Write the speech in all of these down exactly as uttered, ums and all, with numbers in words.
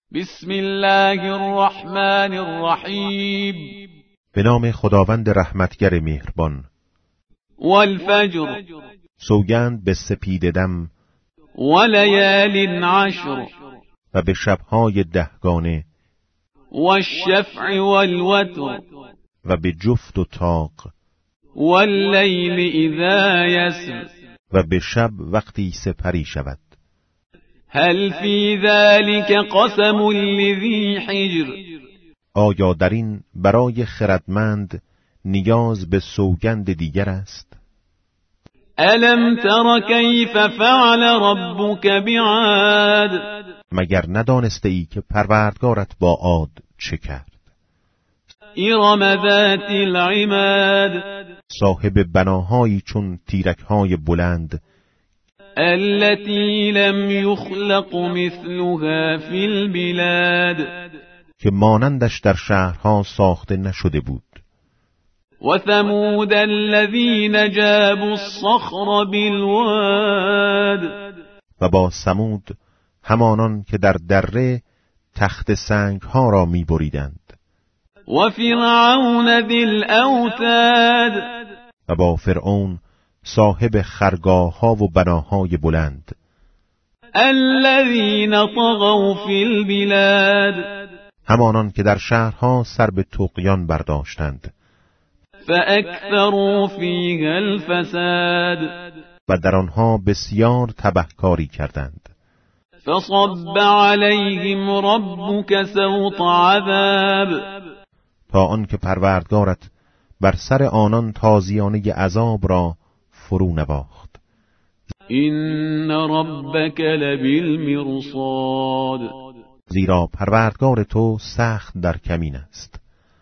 بسم الله الرحمن الرحیم. به نام خداوند رحمتگر مهربان. والفجر، سوگند به سپیددم. ولیال عشر، و به شبهای دهگانه. والشفع والوتر، و به جفت و طاق. واللیل اذا یسر، و به شب وقتی سپری شود. هل فی ذلک قسم لذی حجر، آیا در این برای خردمند نیاز به سوگند دیگر است؟ الم تر کیف فعل ربک بعاد، مگر ندانسته ای که پروردگارت با عاد چه کرد؟ ارم ذات العماد، صاحب بناهایی چون تیرک‌های بلند. التي لم يخلق مثلها في البلاد، که مانندش در شهرها ساخته نشده بود. و ثمود الذين جابوا الصخر بالواد، و با ثمود همانان که در دره تخت سنگ ها را می بریدند. و فرعون ذی الاوتاد، و با فرعون صاحب خرگاه ها و بناهای بلند. الذين طغوا في البلاد، همانان که در شهرها سر به طغیان برداشتند. فاکثروا فیها الفساد، و در آنها بسیار تبهکاری کردند. فصب علیهم ربک سوط عذاب، تا آنکه پروردگارت بر سر آنان تازیانه عذاب را فرو نواخت. این ربک لبالمرصاد، زیرا پروردگار تو سخت در کمین است.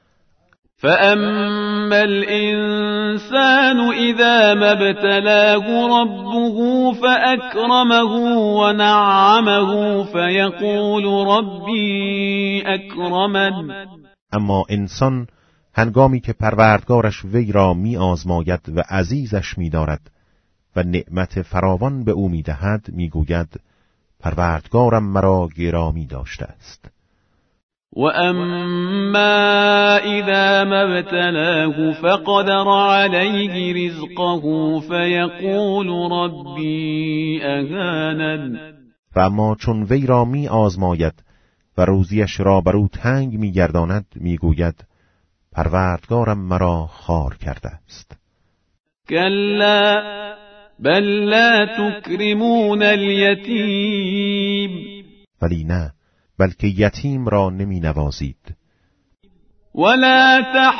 فاما الانسان اذا ما ابتلاه ربه فاکرمه ونعمه فیقول ربی اکرمن، اما انسان هنگامی که پروردگارش وی را می آزماید و عزیزش می دارد و نعمت فراوان به او می دهد، می گوید پروردگارم مرا گرامی داشته است. و اما اذا ما ابتلاه فقدر علیه رزقه فیقول ربی اهانن، و اما چون وی را می آزماید و روزیش را بر او تنگ می گرداند، می گوید پروردگارم مرا خوار کرده است. کلا بل لا تکرمون الیتیم، ولی نه، بلکه یتیم را نمی نوازید. ولا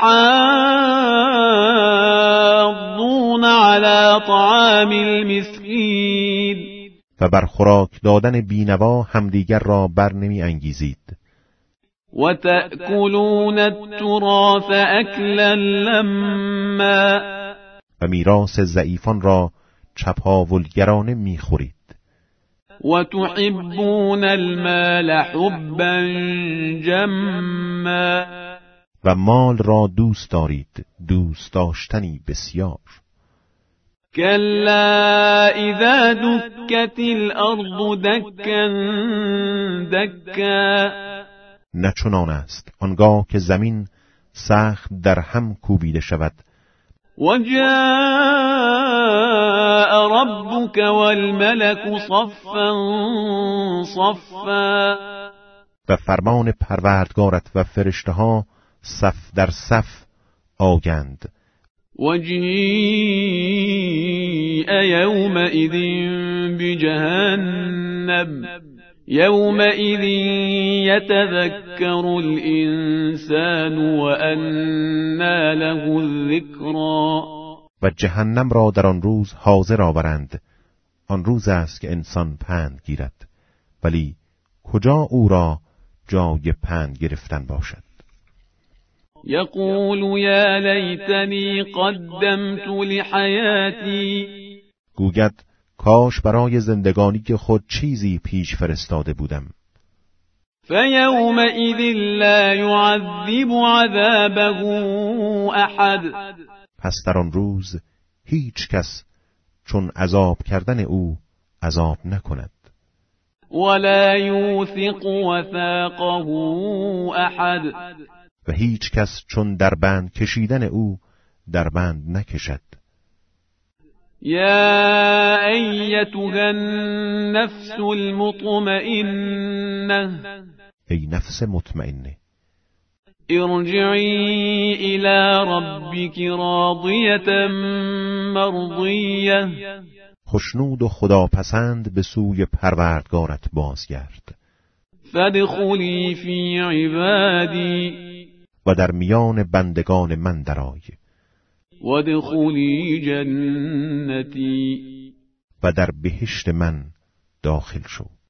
تحاضون علی طعام المسکین، و بر خوراک دادن بینوا همدیگر را بر نمی انگیزید. و تأکلون التراث اکلا لما، و میراث ضعیفان را چپاولگرانه میخورید. و تحبون المال حبا جما، و مال را دوست دارید دوست داشتنی بسیار. کلا اذا دکت الارض دکا دکا، نه چنان است آنگاه که زمین سخت در هم کوبیده شود. و جاء ربک والملک صفا صفا، و فرمان پروردگارت و فرشته‌ها صف در صف آیند. و جیء یومئذ بجهنم یومئذ یتذکر الانسان وانى له الذکری، و جهنم را در آن روز حاضر آورند. آن روز است که انسان پند گیرد، ولی کجا او را جای پند گرفتن باشد؟ یقول یا لیتنی قدمت لحیاتی، گوید کاش برای زندگانی که خود چیزی پیش فرستاده بودم. فیومئذ لا یعذب عذابه احد، پس در آن روز هیچ کس چون عذاب کردن او عذاب نکند. ولا يوثق وثاقه أحد. و هیچ کس چون در بند کشیدن او در بند نکشد. یا ایتها النفس المطمئنه، ای نفس مطمئنه، ارجعی الی ربک راضیة مرضیه، خشنود و خداپسند به سوی پروردگارت بازگرد. فادخلی فی عبادی، و در میان بندگان من درآی. وادخلی جنتی، و در بهشت من داخل شو.